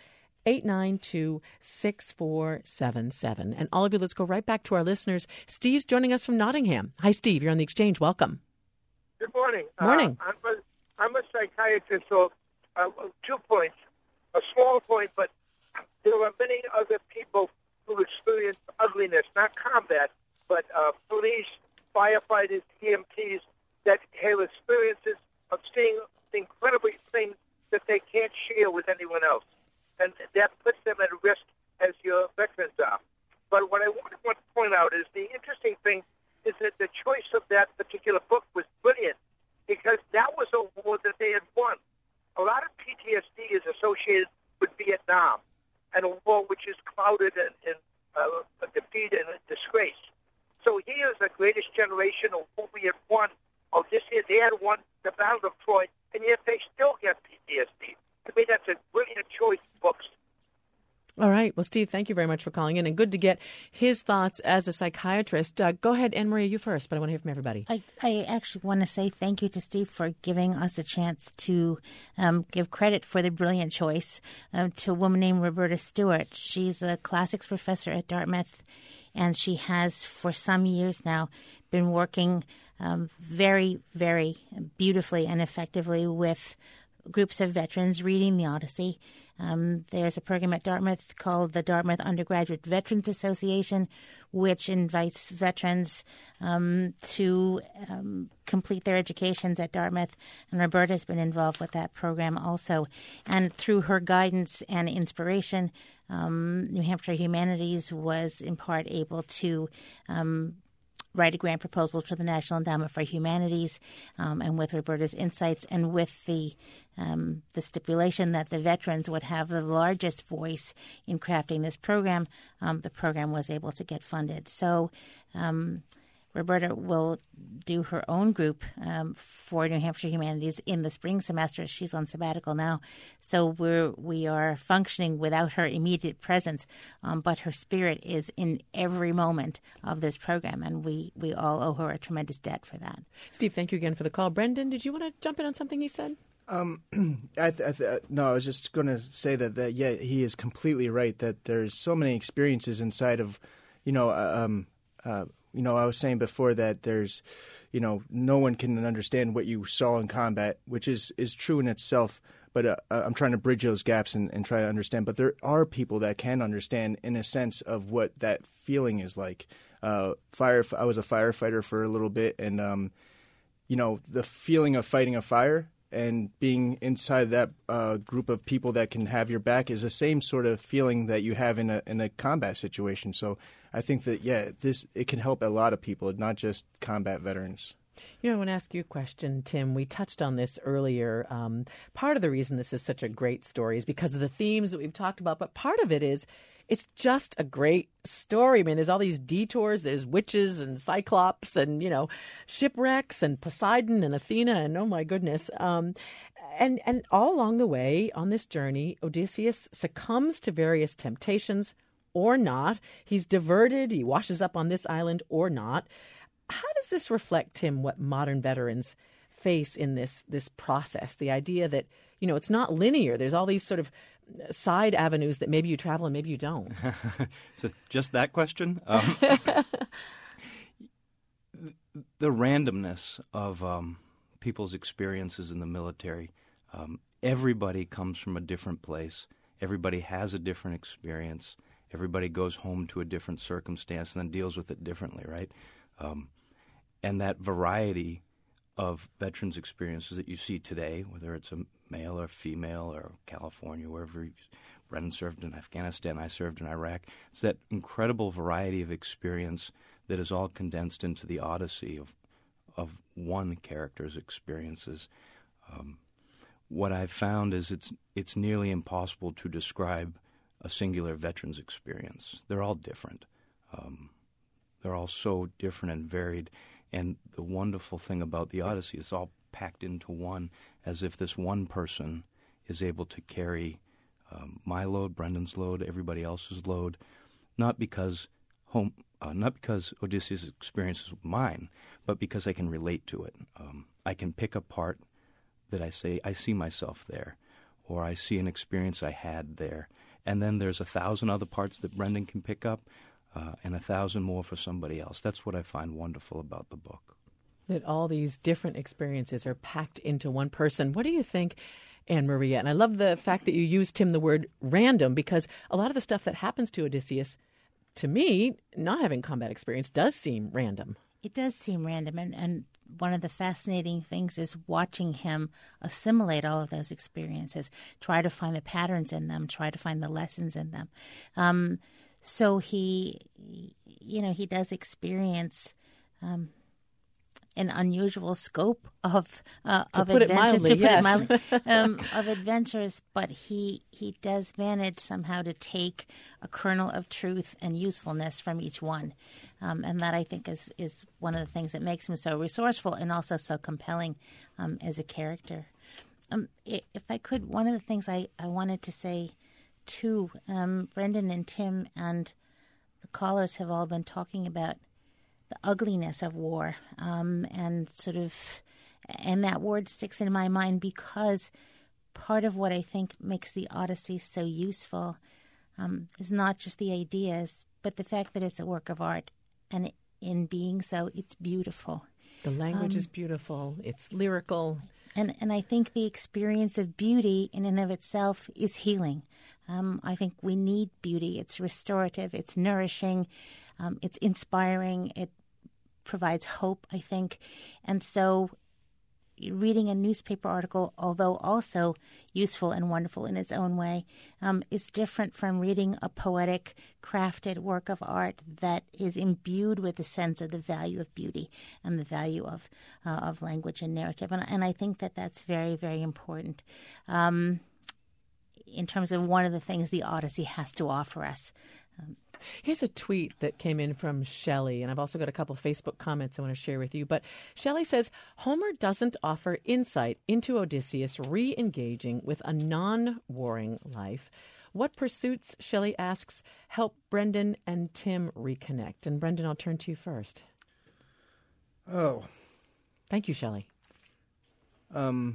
eight nine two, six four seven seven. And all of you, let's go right back to our listeners. Steve's joining us from Nottingham. Hi, Steve. You're on the Exchange. Welcome. Good morning. Morning. Uh, I'm, a, I'm a psychiatrist, so uh, two points. A small point, but there are many other people who experience ugliness, not combat, but uh, police, firefighters, E M Ts, that have experiences of seeing incredible things that they can't share with anyone else. And that puts them at risk as your veterans are. But what I want to point out is the interesting thing is that the choice of that particular book was brilliant because that was a war that they had won. A lot of P T S D is associated with Vietnam and a war which is clouded in, in uh, defeat and disgrace. So here's the greatest generation of what we had won. Oh, this year they had won the Battle of Troy, and yet they still get P T S D. I mean, that's a brilliant choice of books. All right. Well, Steve, thank you very much for calling in, and good to get his thoughts as a psychiatrist. Uh, go ahead, Anne Marie, you first, but I want to hear from everybody. I, I actually want to say thank you to Steve for giving us a chance to um, give credit for the brilliant choice um, to a woman named Roberta Stewart. She's a classics professor at Dartmouth, and she has for some years now been working um, very, very beautifully and effectively with groups of veterans reading the Odyssey. Um, there's a program at Dartmouth called the Dartmouth Undergraduate Veterans Association, which invites veterans um, to um, complete their educations at Dartmouth. And Roberta has been involved with that program also. And through her guidance and inspiration, um, New Hampshire Humanities was in part able to um, write a grant proposal to the National Endowment for Humanities, um, and with Roberta's insights and with the um, the stipulation that the veterans would have the largest voice in crafting this program, um, the program was able to get funded. So um, Roberta will do her own group um, for New Hampshire Humanities in the spring semester. She's on sabbatical now, so we're we are functioning without her immediate presence, um, but her spirit is in every moment of this program, and we, we all owe her a tremendous debt for that. Steve, thank you again for the call. Brendan, did you want to jump in on something he said? Um, I th- I th- no, I was just going to say that, that, yeah, he is completely right that there's so many experiences inside of, you know, um, uh, you know, I was saying before that there's, you know, no one can understand what you saw in combat, which is, is true in itself. But uh, I'm trying to bridge those gaps and, and try to understand. But there are people that can understand in a sense of what that feeling is like. Uh, fire. I was a firefighter for a little bit, and um, you know, the feeling of fighting a fire and being inside that uh, group of people that can have your back is the same sort of feeling that you have in a in a combat situation. So I think that, yeah, this it can help a lot of people, not just combat veterans. You know, I want to ask you a question, Tim. We touched on this earlier. Um, part of the reason this is such a great story is because of the themes that we've talked about, but part of it is it's just a great story. I mean, there's all these detours. There's witches and cyclops and, you know, shipwrecks and Poseidon and Athena and oh, my goodness. Um, and, and all along the way on this journey, Odysseus succumbs to various temptations or not. He's diverted. He washes up on this island or not. How does this reflect, Tim, what modern veterans face in this this process? The idea that, you know, it's not linear. There's all these sort of side avenues that maybe you travel and maybe you don't. So just that question? Um, the randomness of um, people's experiences in the military. Um, everybody comes from a different place. Everybody has a different experience. Everybody goes home to a different circumstance and then deals with it differently, right? Um, and that variety of veterans' experiences that you see today, whether it's a male or female or California, wherever Brendan served in Afghanistan, I served in Iraq, it's that incredible variety of experience that is all condensed into the odyssey of of one character's experiences. Um, what I've found is it's it's nearly impossible to describe a singular veteran's experience. They're all different. Um, they're all so different and varied. And the wonderful thing about the Odyssey is all packed into one, as if this one person is able to carry um, my load, Brendan's load, everybody else's load, not because home, uh, not because Odysseus' experience is mine, but because I can relate to it. Um, I can pick a part that I say, I see myself there, or I see an experience I had there. And then there's a thousand other parts that Brendan can pick up, uh, and a thousand more for somebody else. That's what I find wonderful about the book. That all these different experiences are packed into one person. What do you think, Anne Maria? And I love the fact that you used, Tim, the word random, because a lot of the stuff that happens to Odysseus, to me, not having combat experience, does seem random. It does seem random, and, and one of the fascinating things is watching him assimilate all of those experiences, try to find the patterns in them, try to find the lessons in them. Um, so he, you know, he does experience um, an unusual scope of uh, to of put adventures. It mildly, to put yes. it mildly, um, of adventures, but he he does manage somehow to take a kernel of truth and usefulness from each one, um, and that I think is is one of the things that makes him so resourceful and also so compelling um, as a character. Um, if I could, one of the things I, I wanted to say too, um, Brendan and Tim and the callers have all been talking about the ugliness of war, um, and sort of, and that word sticks in my mind because part of what I think makes the Odyssey so useful um, is not just the ideas, but the fact that it's a work of art, and in being so, it's beautiful. The language um, is beautiful. It's lyrical. And and I think the experience of beauty in and of itself is healing. Um, I think we need beauty. It's restorative. It's nourishing. Um, it's inspiring. It provides hope, I think. And so reading a newspaper article, although also useful and wonderful in its own way, um, is different from reading a poetic, crafted work of art that is imbued with a sense of the value of beauty and the value of uh, of language and narrative. And, and I think that that's very, very important um, in terms of one of the things the Odyssey has to offer us. Um, Here's a tweet that came in from Shelley, and I've also got a couple of Facebook comments I want to share with you. But Shelley says, Homer doesn't offer insight into Odysseus re-engaging with a non-warring life. What pursuits, Shelley asks, help Brendan and Tim reconnect? And Brendan, I'll turn to you first. Oh. Thank you, Shelley. Um...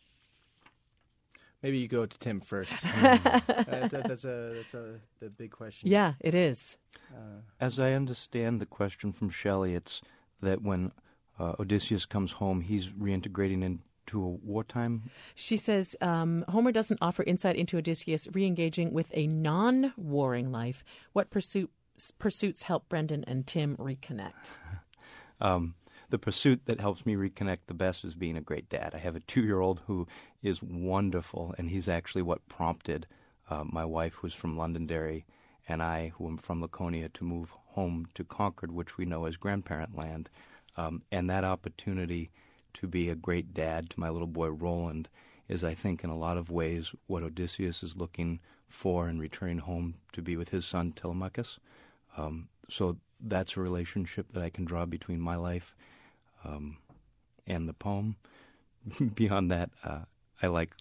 Maybe you go to Tim first. uh, that, that's a that's a the big question. Yeah, it is. Uh, As I understand the question from Shelley, it's that when uh, Odysseus comes home, he's reintegrating into a wartime. She says um, Homer doesn't offer insight into Odysseus re-engaging with a non-warring life. What pursuits pursuits help Brendan and Tim reconnect? um, The pursuit that helps me reconnect the best is being a great dad. I have a two-year-old who is wonderful, and he's actually what prompted uh, my wife, who's from Londonderry, and I, who am from Laconia, to move home to Concord, which we know as grandparent land. Um, and that opportunity to be a great dad to my little boy Roland is, I think, in a lot of ways what Odysseus is looking for in returning home to be with his son Telemachus. Um, so that's a relationship that I can draw between my life Um, and the poem. Beyond that, uh, I like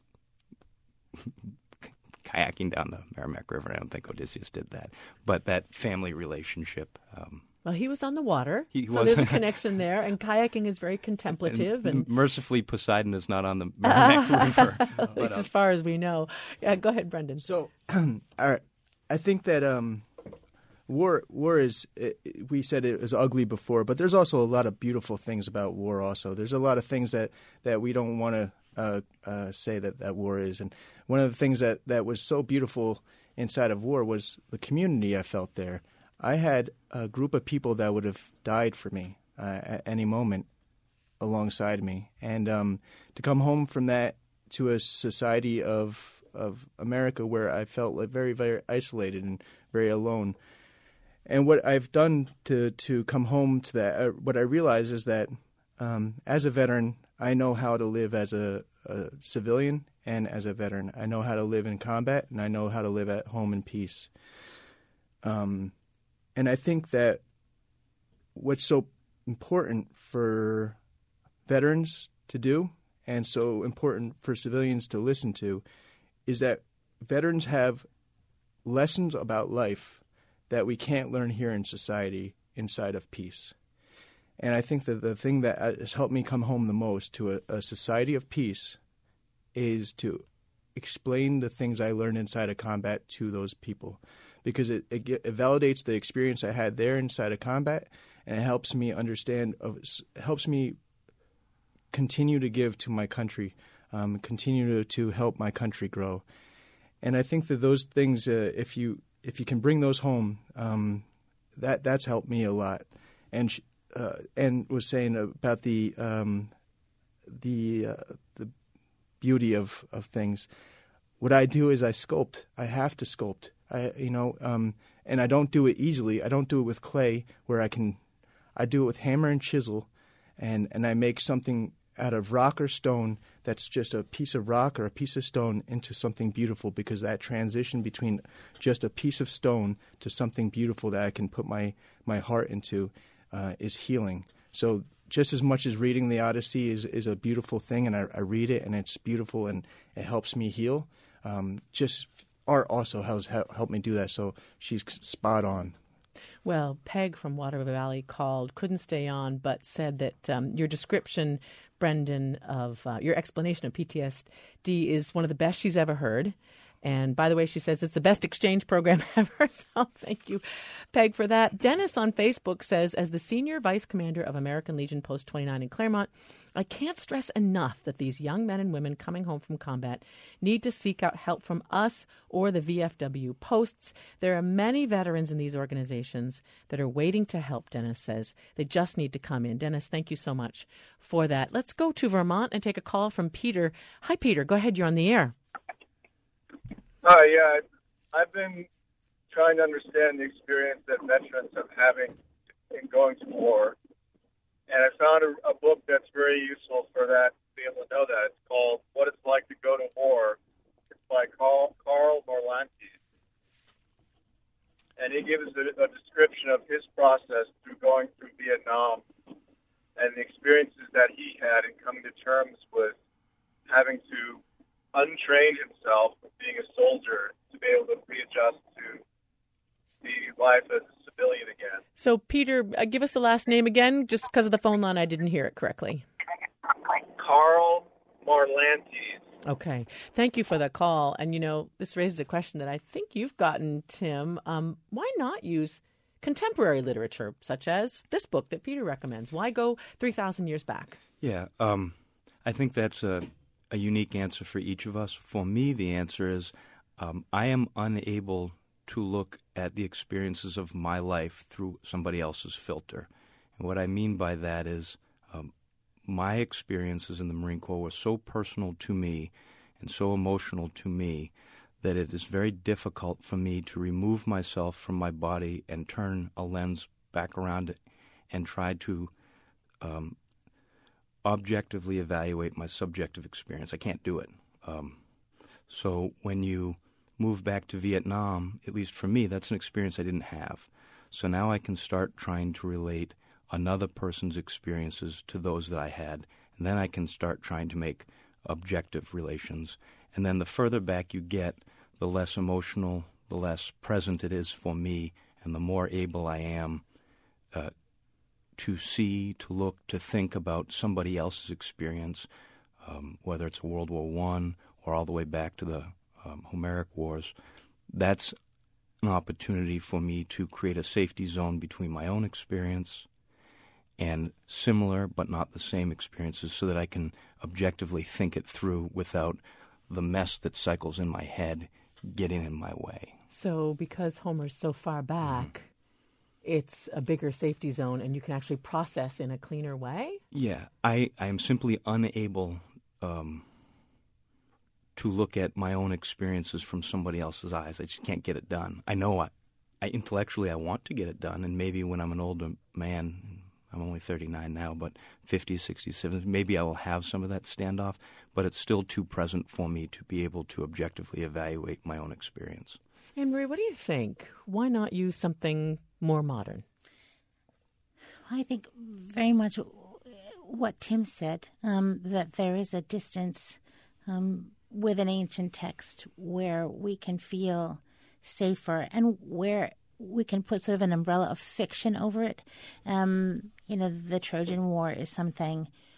kayaking down the Merrimack River. I don't think Odysseus did that. But that family relationship. Um, well, he was on the water, he so was. there's a connection there. And kayaking is very contemplative. and, and mercifully, Poseidon is not on the Merrimack River. At least as far as we know. Uh, go ahead, Brendan. So, I, I think that um, war war is, we said it was ugly before, but there's also a lot of beautiful things about war also. There's a lot of things that, that we don't want to uh, uh, say that, that war is. And one of the things that, that was so beautiful inside of war was the community I felt there. I had a group of people that would have died for me uh, at any moment alongside me. And um, to come home from that to a society of of America where I felt like very, very isolated and very alone. And what I've done to, to come home to that, uh, what I realize is that um, as a veteran, I know how to live as a, a civilian and as a veteran. I know how to live in combat, and I know how to live at home in peace. Um, and I think that what's so important for veterans to do and so important for civilians to listen to is that veterans have lessons about life that we can't learn here in society inside of peace. And I think that the thing that has helped me come home the most to a, a society of peace is to explain the things I learned inside of combat to those people, because it, it, it validates the experience I had there inside of combat, and it helps me understand, it helps me continue to give to my country, um, continue to, to help my country grow. And I think that those things, uh, if you if you can bring those home, um, that that's helped me a lot. And sh- uh, and was saying about the um, the uh, the beauty of, of things. What I do is I sculpt. I have to sculpt. I you know, um, and I don't do it easily. I don't do it with clay where I can. I do it with hammer and chisel, and, and I make something out of rock or stone that's just a piece of rock or a piece of stone into something beautiful, because that transition between just a piece of stone to something beautiful that I can put my, my heart into uh, is healing. So just as much as reading the Odyssey is, is a beautiful thing, and I, I read it and it's beautiful and it helps me heal, um, just art also has helped me do that. So she's spot on. Well, Peg from Water Valley called, couldn't stay on, but said that um, your description, Brendan, of uh, your explanation of P T S D is one of the best she's ever heard. And by the way, she says it's the best exchange program ever. So thank you, Peg, for that. Dennis on Facebook says, as the Senior Vice Commander of American Legion Post twenty-nine in Claremont, I can't stress enough that these young men and women coming home from combat need to seek out help from us or the V F W posts. There are many veterans in these organizations that are waiting to help, Dennis says. They just need to come in. Dennis, thank you so much for that. Let's go to Vermont and take a call from Peter. Hi, Peter. Go ahead. You're on the air. Hi, yeah. I've been trying to understand the experience that veterans are having in going to war. And I found a, a book that's very useful for that, to be able to know that. It's called What It's Like to Go to War. It's by Carl, Carl Morlantes. And he gives a, a description of his process through going through Vietnam and the experiences that he had in coming to terms with having to untrain himself from being a soldier to be able to readjust to the life as a civilian again. So, Peter, uh, give us the last name again, just because of the phone line, I didn't hear it correctly. Carl Morlantes. Okay. Thank you for the call. And, you know, this raises a question that I think you've gotten, Tim. Um, why not use contemporary literature, such as this book that Peter recommends? Why go three thousand years back? Yeah, um, I think that's a, a unique answer for each of us. For me, the answer is um, I am unable to look at the experiences of my life through somebody else's filter. And what I mean by that is um, my experiences in the Marine Corps were so personal to me and so emotional to me that it is very difficult for me to remove myself from my body and turn a lens back around it and try to um, objectively evaluate my subjective experience. I can't do it. Um, so when you move back to Vietnam, at least for me, that's an experience I didn't have. So now I can start trying to relate another person's experiences to those that I had, and then I can start trying to make objective relations. And then the further back you get, the less emotional, the less present it is for me, and the more able I am uh, to see, to look, to think about somebody else's experience, um, whether it's World War One or all the way back to the um, Homeric Wars. That's an opportunity for me to create a safety zone between my own experience and similar but not the same experiences, so that I can objectively think it through without the mess that cycles in my head getting in my way. So because Homer's so far back, mm-hmm. it's a bigger safety zone, and you can actually process in a cleaner way? Yeah. I, I am simply unable um, to look at my own experiences from somebody else's eyes. I just can't get it done. I know I, I intellectually I want to get it done, and maybe when I'm an older man, I'm only thirty-nine now, but fifties, sixties, seventies, maybe I will have some of that standoff, but it's still too present for me to be able to objectively evaluate my own experience. Anne Marie, what do you think? Why not use something more modern? I think very much what Tim said, um, that there is a distance um, with an ancient text where we can feel safer and where we can put sort of an umbrella of fiction over it. Um, you know, the Trojan War is something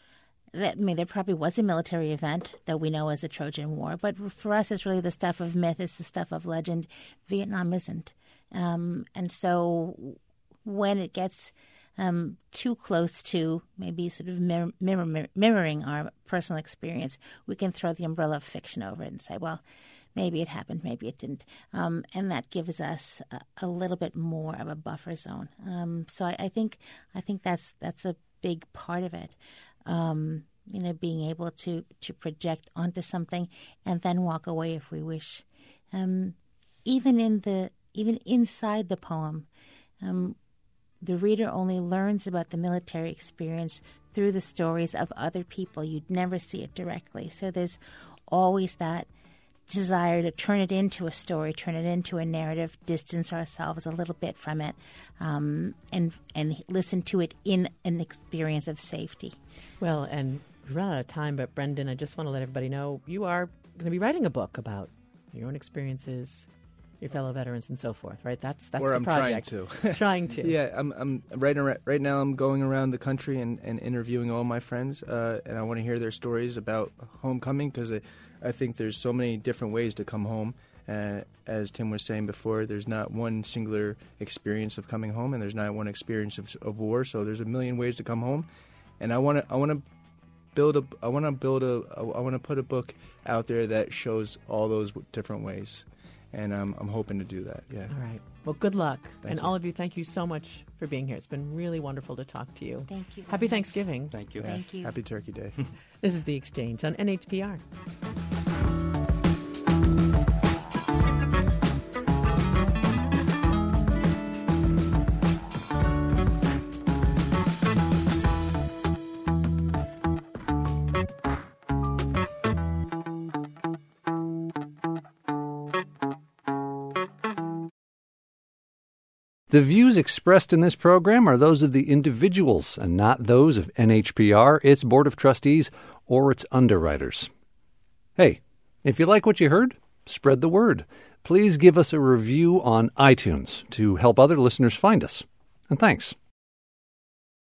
that, I mean, there probably was a military event that we know as the Trojan War, but for us, it's really the stuff of myth. It's the stuff of legend. Vietnam isn't. Um, and so when it gets um, too close to maybe sort of mirror, mirror, mirroring our personal experience, we can throw the umbrella of fiction over it and say, well, maybe it happened, maybe it didn't. Um, and that gives us a, a little bit more of a buffer zone. Um, so I, I think I think that's that's a big part of it. Um, you know, being able to, to project onto something and then walk away if we wish. Um, even in the even inside the poem, um, the reader only learns about the military experience through the stories of other people. You'd never see it directly. So there's always that desire to turn it into a story, turn it into a narrative, distance ourselves a little bit from it, um, and and listen to it in an experience of safety. Well, and we've run out of time, but Brendan, I just want to let everybody know you are going to be writing a book about your own experiences, your fellow veterans, and so forth, right? That's that's or the I'm project. trying to. trying to. Yeah, I'm. I'm right around, right now. I'm going around the country and, and interviewing all my friends, uh, and I want to hear their stories about homecoming because I, I think there's so many different ways to come home. Uh, as Tim was saying before, there's not one singular experience of coming home, and there's not one experience of, of war. So there's a million ways to come home, and I want to. I want to build a. I want to build a. I want to put a book out there that shows all those different ways. And um, I'm hoping to do that, yeah. All right. Well, good luck. Thank and you. all of you, thank you so much for being here. It's been really wonderful to talk to you. Thank you very Happy much. Thanksgiving. Thank you. Thank you. Happy Turkey Day. This is The Exchange on N H P R. The views expressed in this program are those of the individuals and not those of N H P R, its Board of Trustees, or its underwriters. Hey, if you like what you heard, spread the word. Please give us a review on iTunes to help other listeners find us. And thanks.